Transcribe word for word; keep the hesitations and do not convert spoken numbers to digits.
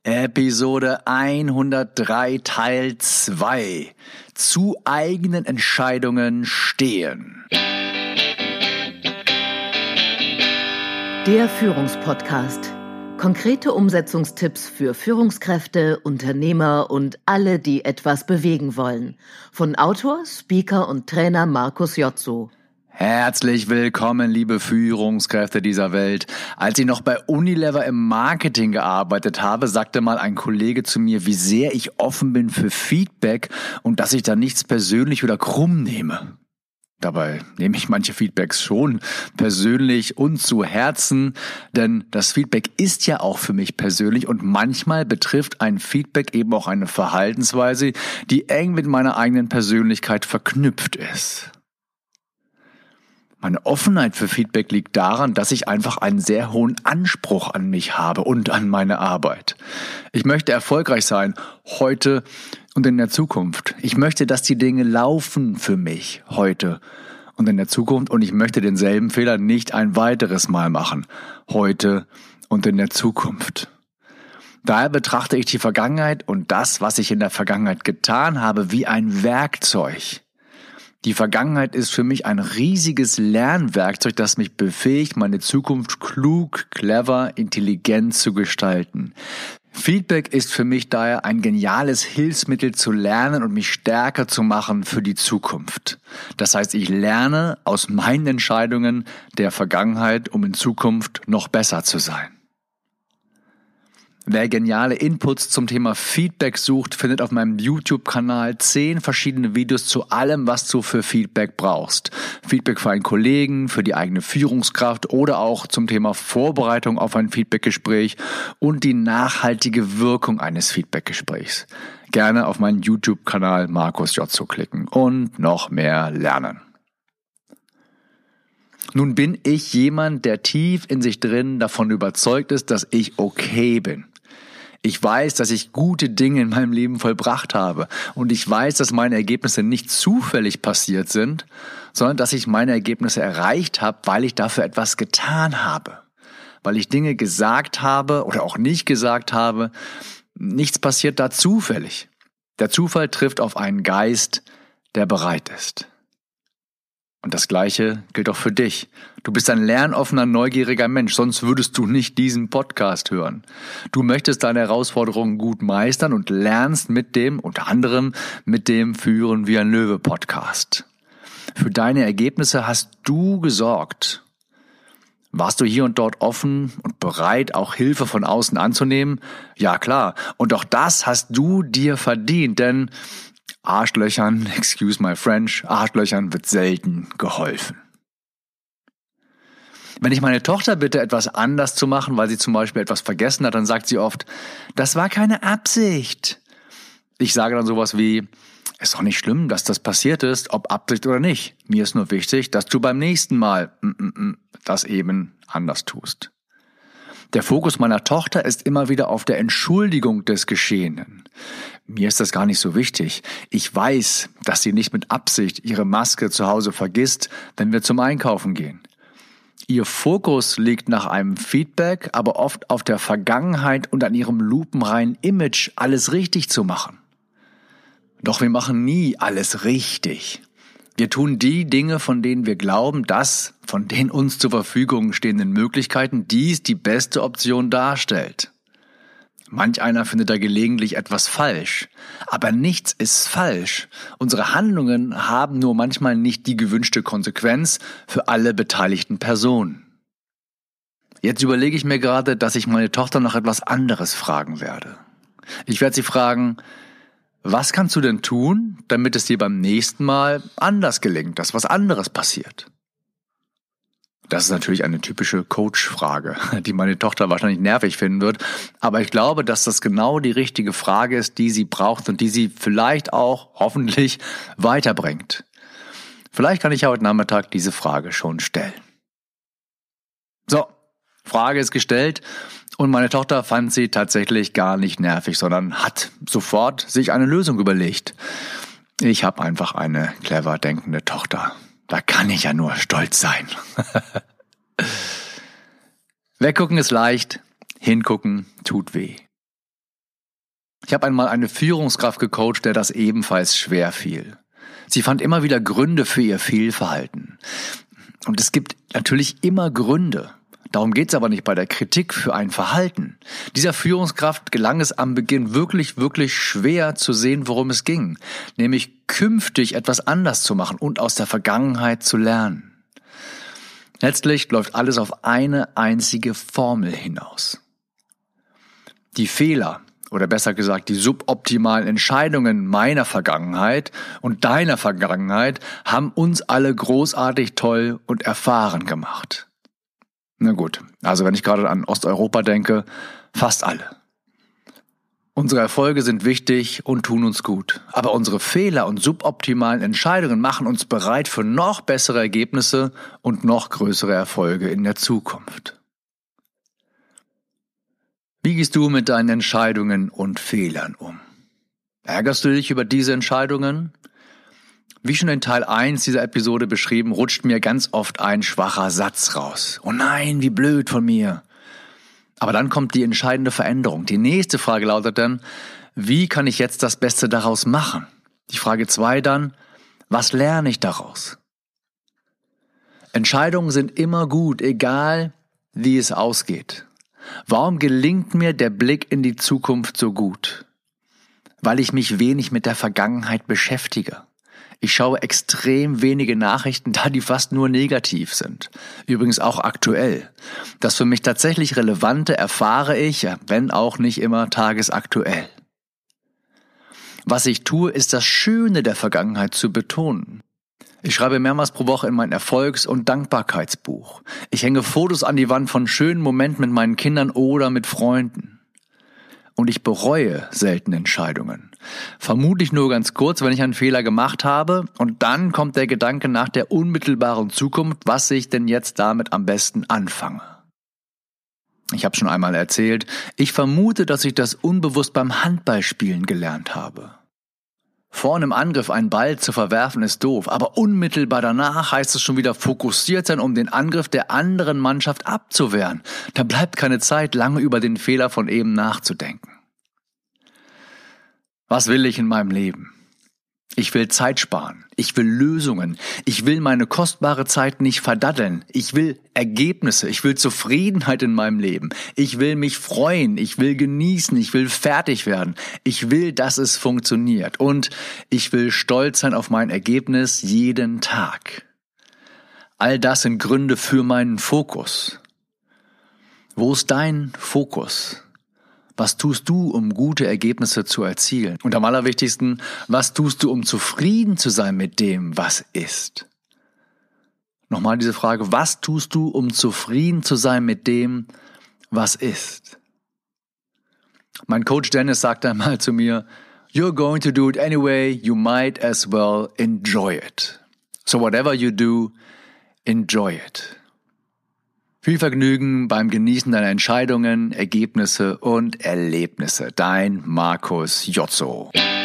Episode hundertdrei Teil zwei. Zu eigenen Entscheidungen stehen. Der Führungspodcast. Konkrete Umsetzungstipps für Führungskräfte, Unternehmer und alle, die etwas bewegen wollen. Von Autor, Speaker und Trainer Markus Jotzo. Herzlich willkommen, liebe Führungskräfte dieser Welt. Als ich noch bei Unilever im Marketing gearbeitet habe, sagte mal ein Kollege zu mir, wie sehr ich offen bin für Feedback und dass ich da nichts persönlich oder krumm nehme. Dabei nehme ich manche Feedbacks schon persönlich und zu Herzen, denn das Feedback ist ja auch für mich persönlich und manchmal betrifft ein Feedback eben auch eine Verhaltensweise, die eng mit meiner eigenen Persönlichkeit verknüpft ist. Meine Offenheit für Feedback liegt daran, dass ich einfach einen sehr hohen Anspruch an mich habe und an meine Arbeit. Ich möchte erfolgreich sein, heute und in der Zukunft. Ich möchte, dass die Dinge laufen für mich, heute und in der Zukunft. Und ich möchte denselben Fehler nicht ein weiteres Mal machen, heute und in der Zukunft. Daher betrachte ich die Vergangenheit und das, was ich in der Vergangenheit getan habe, wie ein Werkzeug. Die Vergangenheit ist für mich ein riesiges Lernwerkzeug, das mich befähigt, meine Zukunft klug, clever, intelligent zu gestalten. Feedback ist für mich daher ein geniales Hilfsmittel zu lernen und mich stärker zu machen für die Zukunft. Das heißt, ich lerne aus meinen Entscheidungen der Vergangenheit, um in Zukunft noch besser zu sein. Wer geniale Inputs zum Thema Feedback sucht, findet auf meinem YouTube-Kanal zehn verschiedene Videos zu allem, was du für Feedback brauchst. Feedback für einen Kollegen, für die eigene Führungskraft oder auch zum Thema Vorbereitung auf ein Feedbackgespräch und die nachhaltige Wirkung eines Feedbackgesprächs. Gerne auf meinen YouTube-Kanal Markus Jotzo klicken und noch mehr lernen. Nun bin ich jemand, der tief in sich drin davon überzeugt ist, dass ich okay bin. Ich weiß, dass ich gute Dinge in meinem Leben vollbracht habe und ich weiß, dass meine Ergebnisse nicht zufällig passiert sind, sondern dass ich meine Ergebnisse erreicht habe, weil ich dafür etwas getan habe, weil ich Dinge gesagt habe oder auch nicht gesagt habe. Nichts passiert da zufällig. Der Zufall trifft auf einen Geist, der bereit ist. Und das Gleiche gilt auch für dich. Du bist ein lernoffener, neugieriger Mensch, sonst würdest du nicht diesen Podcast hören. Du möchtest deine Herausforderungen gut meistern und lernst mit dem, unter anderem mit dem Führen wie ein Löwe Podcast. Für deine Ergebnisse hast du gesorgt. Warst du hier und dort offen und bereit, auch Hilfe von außen anzunehmen? Ja, klar. Und auch das hast du dir verdient, denn Arschlöchern, excuse my French, Arschlöchern wird selten geholfen. Wenn ich meine Tochter bitte, etwas anders zu machen, weil sie zum Beispiel etwas vergessen hat, dann sagt sie oft, das war keine Absicht. Ich sage dann sowas wie, ist doch nicht schlimm, dass das passiert ist, ob Absicht oder nicht. Mir ist nur wichtig, dass du beim nächsten Mal das eben anders tust. Der Fokus meiner Tochter ist immer wieder auf der Entschuldigung des Geschehenen. Mir ist das gar nicht so wichtig. Ich weiß, dass sie nicht mit Absicht ihre Maske zu Hause vergisst, wenn wir zum Einkaufen gehen. Ihr Fokus liegt nach einem Feedback, aber oft auf der Vergangenheit und an ihrem lupenreinen Image, alles richtig zu machen. Doch wir machen nie alles richtig. Wir tun die Dinge, von denen wir glauben, dass von den uns zur Verfügung stehenden Möglichkeiten dies die beste Option darstellt. Manch einer findet da gelegentlich etwas falsch, aber nichts ist falsch. Unsere Handlungen haben nur manchmal nicht die gewünschte Konsequenz für alle beteiligten Personen. Jetzt überlege ich mir gerade, dass ich meine Tochter noch etwas anderes fragen werde. Ich werde sie fragen, was kannst du denn tun, damit es dir beim nächsten Mal anders gelingt, dass was anderes passiert? Das ist natürlich eine typische Coach-Frage, die meine Tochter wahrscheinlich nervig finden wird. Aber ich glaube, dass das genau die richtige Frage ist, die sie braucht und die sie vielleicht auch hoffentlich weiterbringt. Vielleicht kann ich ja heute Nachmittag diese Frage schon stellen. So, Frage ist gestellt und meine Tochter fand sie tatsächlich gar nicht nervig, sondern hat sofort sich eine Lösung überlegt. Ich habe einfach eine clever denkende Tochter. Da kann ich ja nur stolz sein. Weggucken ist leicht, hingucken tut weh. Ich habe einmal eine Führungskraft gecoacht, der das ebenfalls schwer fiel. Sie fand immer wieder Gründe für ihr Fehlverhalten. Und es gibt natürlich immer Gründe. Darum geht es aber nicht bei der Kritik für ein Verhalten. Dieser Führungskraft gelang es am Beginn wirklich, wirklich schwer zu sehen, worum es ging. Nämlich künftig etwas anders zu machen und aus der Vergangenheit zu lernen. Letztlich läuft alles auf eine einzige Formel hinaus. Die Fehler, oder besser gesagt die suboptimalen Entscheidungen meiner Vergangenheit und deiner Vergangenheit haben uns alle großartig toll und erfahren gemacht. Na gut, also wenn ich gerade an Osteuropa denke, fast alle. Unsere Erfolge sind wichtig und tun uns gut, aber unsere Fehler und suboptimalen Entscheidungen machen uns bereit für noch bessere Ergebnisse und noch größere Erfolge in der Zukunft. Wie gehst du mit deinen Entscheidungen und Fehlern um? Ärgerst du dich über diese Entscheidungen? Wie schon in Teil eins dieser Episode beschrieben, rutscht mir ganz oft ein schwacher Satz raus. Oh nein, wie blöd von mir. Aber dann kommt die entscheidende Veränderung. Die nächste Frage lautet dann, wie kann ich jetzt das Beste daraus machen? Die Frage zwei dann, was lerne ich daraus? Entscheidungen sind immer gut, egal wie es ausgeht. Warum gelingt mir der Blick in die Zukunft so gut? Weil ich mich wenig mit der Vergangenheit beschäftige. Ich schaue extrem wenige Nachrichten, da die fast nur negativ sind. Übrigens auch aktuell. Das für mich tatsächlich Relevante erfahre ich, wenn auch nicht immer tagesaktuell. Was ich tue, ist das Schöne der Vergangenheit zu betonen. Ich schreibe mehrmals pro Woche in mein Erfolgs- und Dankbarkeitsbuch. Ich hänge Fotos an die Wand von schönen Momenten mit meinen Kindern oder mit Freunden. Und ich bereue selten Entscheidungen. Vermutlich nur ganz kurz, wenn ich einen Fehler gemacht habe, und dann kommt der Gedanke nach der unmittelbaren Zukunft, was ich denn jetzt damit am besten anfange. Ich habe schon einmal erzählt, ich vermute, dass ich das unbewusst beim Handballspielen gelernt habe. Vorne im Angriff einen Ball zu verwerfen ist doof, aber unmittelbar danach heißt es schon wieder fokussiert sein, um den Angriff der anderen Mannschaft abzuwehren. Da bleibt keine Zeit, lange über den Fehler von eben nachzudenken. Was will ich in meinem Leben? Ich will Zeit sparen. Ich will Lösungen. Ich will meine kostbare Zeit nicht verdaddeln. Ich will Ergebnisse. Ich will Zufriedenheit in meinem Leben. Ich will mich freuen. Ich will genießen. Ich will fertig werden. Ich will, dass es funktioniert. Und ich will stolz sein auf mein Ergebnis jeden Tag. All das sind Gründe für meinen Fokus. Wo ist dein Fokus? Was tust du, um gute Ergebnisse zu erzielen? Und am allerwichtigsten, was tust du, um zufrieden zu sein mit dem, was ist? Nochmal diese Frage, was tust du, um zufrieden zu sein mit dem, was ist? Mein Coach Dennis sagte einmal zu mir, "You're going to do it anyway, you might as well enjoy it. So whatever you do, enjoy it." Viel Vergnügen beim Genießen deiner Entscheidungen, Ergebnisse und Erlebnisse. Dein Markus Jotzo.